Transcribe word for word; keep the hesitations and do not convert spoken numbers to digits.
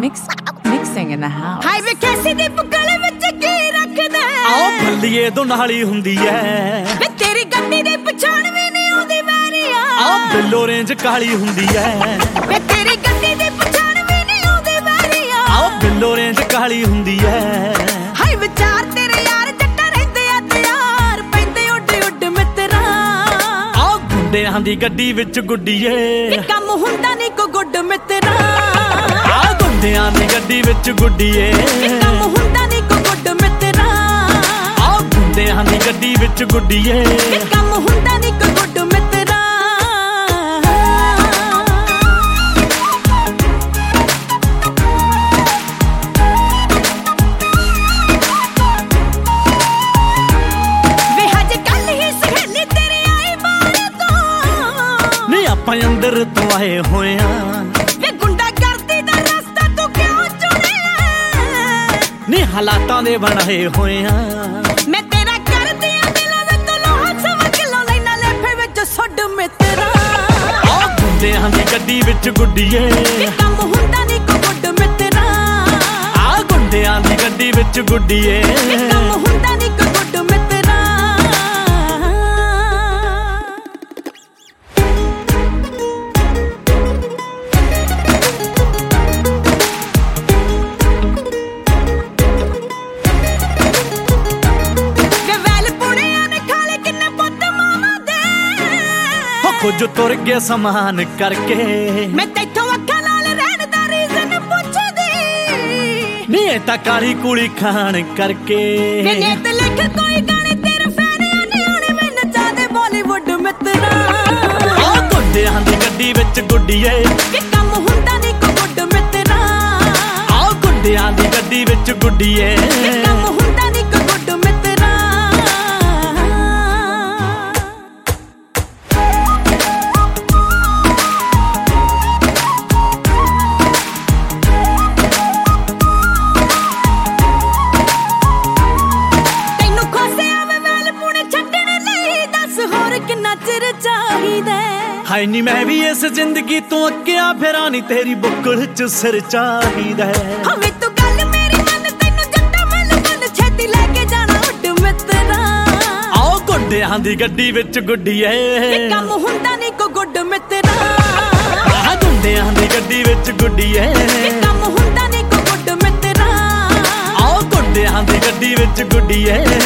Mix, mixing in the house. ਹਾਈ ਵੇ ਕੈਸੀ ਦੀ ਬੁੱਕਲ ਵਿੱਚ ਕੀ ਰੱਖਦਾ ਆਓ ਭੱਲੀਏ ਤੋਂ ਨਾਲੀ ਹੁੰਦੀ ਐ ਵੇ ਤੇਰੀ ਗੱਡੀ ਦੀ ਪਛਾਣ ਵੀ ਨਹੀਂ ਆਉਂਦੀ ਵੈਰੀਆ ਆਓ ਬਿੱਲੋ ਰੇਂਜ ਕਾਲੀ ਹੁੰਦੀ ਐ ਵੇ ਤੇਰੀ ਗੱਡੀ ਦੀ ਪਛਾਣ ਵੀ ਨਹੀਂ ਆਉਂਦੀ ਵੈਰੀਆ ਆਓ ਬਿੱਲੋ ਰੇਂਜ ਕਾਲੀ ਹੁੰਦੀ ਐ ਹਾਈ ਵਿਚਾਰ ਤੇਰੇ ਯਾਰ ਜੱਟਾ ਰਹਿੰਦੇ ਆ ਤੇ ਯਾਰ ਪੈਂਦੇ ਉੱਡ ਉੱਡ ਮਿੱਤਰਾ ਆਓ ਗੁੰਡਿਆਂ ਦੀ ਗੱਡੀ ਵਿੱਚ ਗੁੱਡੀਏ ਕਿ ਕੰਮ ਹੁੰਦਾ ਨਹੀਂ ਕੋ ਗੁੱਡ ਮਿੱਤਰਾ ਆਓ ਗੁੰਡਿਆਂ ਦੀ ਗੱਡੀ ਵਿੱਚ ਗੁੱਡੀਏ ਕਿ ਕੰਮ ਹੁੰਦਾ ਨਹੀਂ ਕੋ ਗੁੱਡ ਮਿੱਤਰਾ ਆਓ ਗੁੰਡਿਆਂ ਦੀ ਗੱਡੀ ਵਿੱਚ ਗੁੱਡੀਏ ਕਿ ਕੰਮ ਹੁੰਦਾ ਨਹੀਂ ਕੋ ਗੁੱਡ ਮਿੱਤਰਾ ਵੇ ਹਜੇ ਕੱਲ ਹੀ ਸਹੇਲੀ ਤੇਰੀ ਆਈ ਬਾਹਰ ਤੋਂ ਨਹੀਂ ਆਪਾਂ ਅੰਦਰ ਤੋਂ ਆਏ ਹੋਏ ਆ ਨੀ ਹਾਲਾਤਾਂ ਦੇ ਬਣਾਏ ਹੋਏ ਆ ਮੈਂ ਤੇਰਾ ਕਰਦੀ ਆ ਦਿਲਾਂ ਵਿੱਚ ਲੋਹਾ ਸਵਾ ਕਿਲੋ ਲੈਣਾ ਲੇਫੇ ਵਿੱਚ ਸੁੱਡ ਮਿੱਤਰਾ ਆਹ ਗੁੰਡਿਆਂ ਦੀ ਗੱਡੀ ਵਿੱਚ ਗੁੱਡੀਏ ਕਿ ਕੰਮ ਹੁੰਦਾ ਨਹੀਂ ਕੋ ਗੁੱਡ ਮਿੱਤਰਾ ਆਹ ਗੁੰਡਿਆਂ ਦੀ ਗੱਡੀ ਵਿੱਚ ਗੁੱਡੀਏ ਕਿ ਕੰਮ ਹੁੰਦਾ ਨਹੀਂ ਕੋ ਗੁੱਡ ਮਿੱਤਰਾ ਕੁਝ ਤੁਰ ਗਿਆ ਸਮਾਨ ਕਰਕੇ ਮੈਂ ਤੈਥੋਂ ਅੱਖਾਂ ਨਾਲ ਰਹਿਣ ਦਾ ਰੀਜ਼ਨ ਪੁੱਛਦੀ ਨੀ ਇਹ ਤਾਂ ਕਾਲੀ ਕੁਲੀ ਖਾਣ ਕਰਕੇ ਮੈਂ ਨੇਤ ਲਿਖ ਕੋਈ ਗਾਣੇ ਤੇਰੇ ਫੈਨਿਆਂ ਨੇ ਆਉਣੇ ਮੈਂ ਨਚਾ ਦੇ ਬਾਲੀਵੁੱਡ ਮਿੱਤਰਾ ਆਹ ਗੁੰਡਿਆਂ ਦੀ ਗੱਡੀ ਵਿੱਚ ਗੁੱਡੀਏ ਕਿ ਕੰਮ ਹੁੰਦਾ ਨਹੀਂ ਕੋ ਗੁੱਡ ਮਿੱਤਰਾ ਆਹ ਗੁੰਡਿਆਂ ਦੀ ਗੱਡੀ ਵਿੱਚ ਗੁੱਡੀਏ ਕਿ ਕੰਮ ਹੁੰਦਾ ਨਹੀਂ ਕੋ ਗੁੱਡ ਮਿੱਤਰਾ ਕਿੰਨਾ ਚਿਰ ਚਾਹੀਦਾ ਹਾਏ ਨੀ ਮੈਂ ਵੀ ਇਸ ਜ਼ਿੰਦਗੀ ਤੋਂ ਅੱਕਿਆ ਫਿਰਾਂ ਨੀ ਤੇਰੀ ਬੁੱਕਲ ਚ ਸਿਰ ਚਾਹੀਦਾ ਹਵੇ ਤੂੰ ਗੱਲ ਮੇਰੀ ਮੰਨ ਤੈਨੂੰ ਜੱਟਾ ਮੱਲ ਮੱਲ ਛੇਤੀ ਲੈ ਕੇ ਜਾਣਾ ਉੱਡ ਮਿੱਤਰਾ ਆਓ ਗੁੰਡਿਆਂ ਦੀ ਗੱਡੀ ਵਿੱਚ ਗੁੱਡੀਏ ਕਿ ਕੰਮ ਹੁੰਦਾ ਨਹੀਂ ਕੋ ਗੁੱਡ ਮਿੱਤਰਾ ਆਹ ਗੁੰਡਿਆਂ ਦੀ ਗੱਡੀ ਵਿੱਚ ਗੁੱਡੀਏ ਕਿ ਕੰਮ ਹੁੰਦਾ ਨਹੀਂ ਕੋ ਗੁੱਡ ਮਿੱਤਰਾ ਆਓ ਗੁੰਡਿਆਂ ਦੀ ਗੱਡੀ ਵਿੱਚ ਗੁੱਡੀਏ